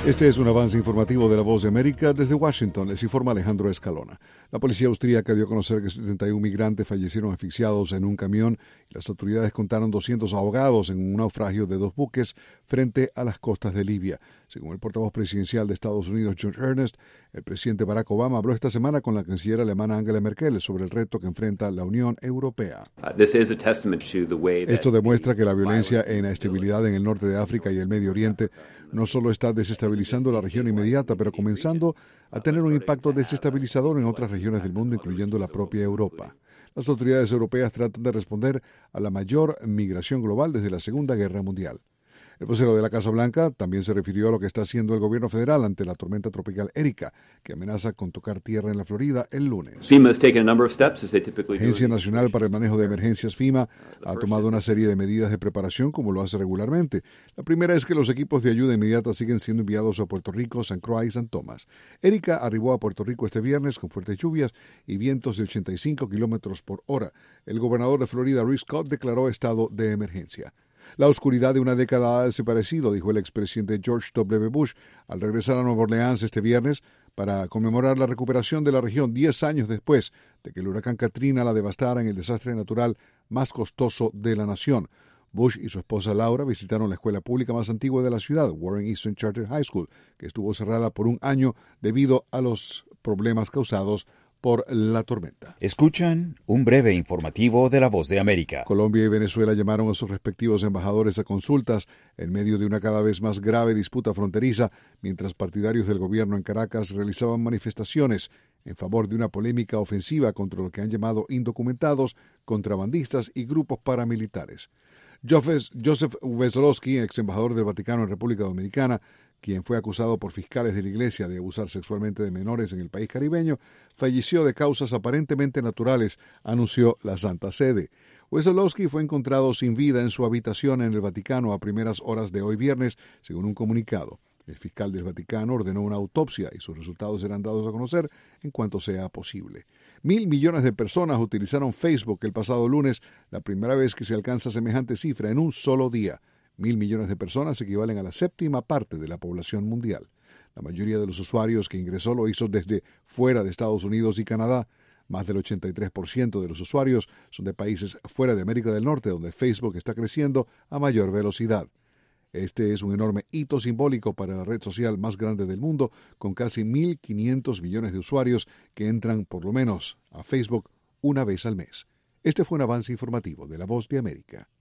Este es un avance informativo de La Voz de América. Desde Washington les informa Alejandro Escalona. La policía austríaca dio a conocer que 71 migrantes fallecieron asfixiados en un camión y las autoridades contaron 200 ahogados en un naufragio de 2 buques frente a las costas de Libia. Según el portavoz presidencial de Estados Unidos, George Ernest, el presidente Barack Obama habló esta semana con la canciller alemana Angela Merkel sobre el reto que enfrenta la Unión Europea. Esto demuestra que la violencia e inestabilidad en el norte de África y el Medio Oriente no solo está desestabilizando la región inmediata, pero comenzando a tener un impacto desestabilizador en otras regiones del mundo, incluyendo la propia Europa. Las autoridades europeas tratan de responder a la mayor migración global desde la Segunda Guerra Mundial. El vocero de la Casa Blanca también se refirió a lo que está haciendo el gobierno federal ante la tormenta tropical Erika, que amenaza con tocar tierra en la Florida el lunes. La Agencia Nacional para el Manejo de Emergencias, FEMA, ha tomado una serie de medidas de preparación como lo hace regularmente. La primera es que los equipos de ayuda inmediata siguen siendo enviados a Puerto Rico, San Croix y San Tomás. Erika arribó a Puerto Rico este viernes con fuertes lluvias y vientos de 85 kilómetros por hora. El gobernador de Florida, Rick Scott, declaró estado de emergencia. La oscuridad de una década ha desaparecido, dijo el expresidente George W. Bush al regresar a Nueva Orleans este viernes para conmemorar la recuperación de la región 10 años después de que el huracán Katrina la devastara en el desastre natural más costoso de la nación. Bush y su esposa Laura visitaron la escuela pública más antigua de la ciudad, Warren Eastern Charter High School, que estuvo cerrada por un año debido a los problemas causados por la tormenta. Escuchan un breve informativo de La Voz de América. Colombia y Venezuela llamaron a sus respectivos embajadores a consultas en medio de una cada vez más grave disputa fronteriza, mientras partidarios del gobierno en Caracas realizaban manifestaciones en favor de una polémica ofensiva contra lo que han llamado indocumentados, contrabandistas y grupos paramilitares. Joseph Wesolowski, ex embajador del Vaticano en República Dominicana, quien fue acusado por fiscales de la Iglesia de abusar sexualmente de menores en el país caribeño, falleció de causas aparentemente naturales, anunció la Santa Sede. Wesolowski fue encontrado sin vida en su habitación en el Vaticano a primeras horas de hoy viernes, según un comunicado. El fiscal del Vaticano ordenó una autopsia y sus resultados serán dados a conocer en cuanto sea posible. 1.000 millones de personas utilizaron Facebook el pasado lunes, la primera vez que se alcanza semejante cifra en un solo día. 1.000 millones de personas equivalen a la 7ª parte de la población mundial. La mayoría de los usuarios que ingresó lo hizo desde fuera de Estados Unidos y Canadá. Más del 83% de los usuarios son de países fuera de América del Norte, donde Facebook está creciendo a mayor velocidad. Este es un enorme hito simbólico para la red social más grande del mundo, con casi 1.500 millones de usuarios que entran por lo menos a Facebook una vez al mes. Este fue un avance informativo de La Voz de América.